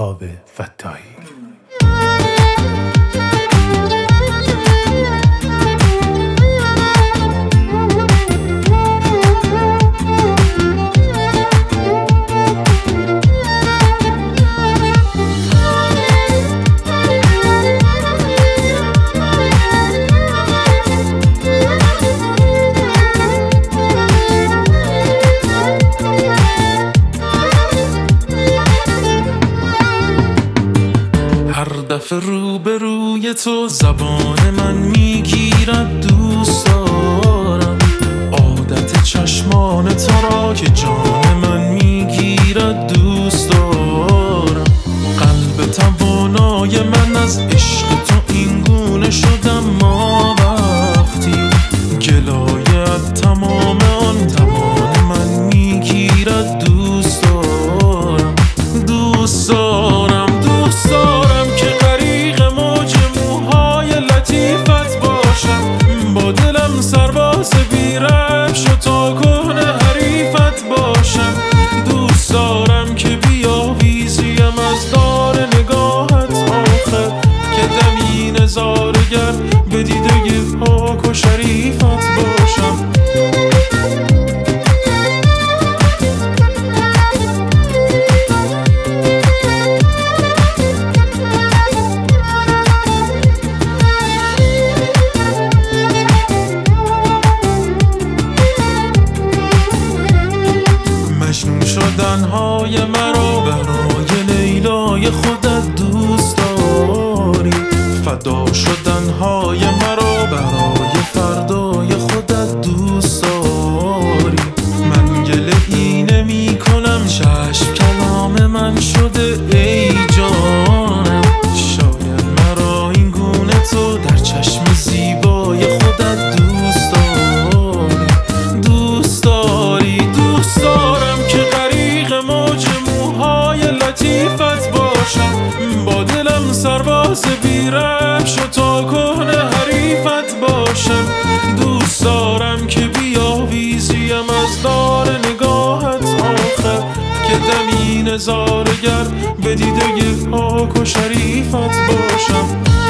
مهتاب فتاحی. دفعه روبروی تو زبان من میگیرد، دوست دارم عادت چشمان تو را که جان من میگیرد، دوست دارم قلب توانای من از عشق تو این گونه شدم، ما وقتی گلایت تمام آن توان من میگیرد، دوست دارم دوست دارم دوست دارم که غریق موج موهای لطیفت باشم، با دلم سرباز بی‌ربش و تا کهنه حریفت باشم، دوست دارم که بیاویزیم از دار نگاهت آخر، که دمی نظارگر به دیده پاک و شریفت باشم. مجنون شدنهای مرا برای لیلای خودت دوست داری، فدا شدنهای مرا برای فردای خودت دوست داری، من گله ای نمی کنم، چشم کلام من شده ای جانم، شاید مرا این گونه تو در چشم زیبای خودت دوست داری، دوست داری دوست دارم که غریق موج موهای لطیفت باشم، با دلم سرباز بی‌ربش و تا کهنه حریفت باشم، دوست دارم که بیاویزیم از دار نگاهت آخر، که دمی نظارگر به دیده پاک و شریفت باشم.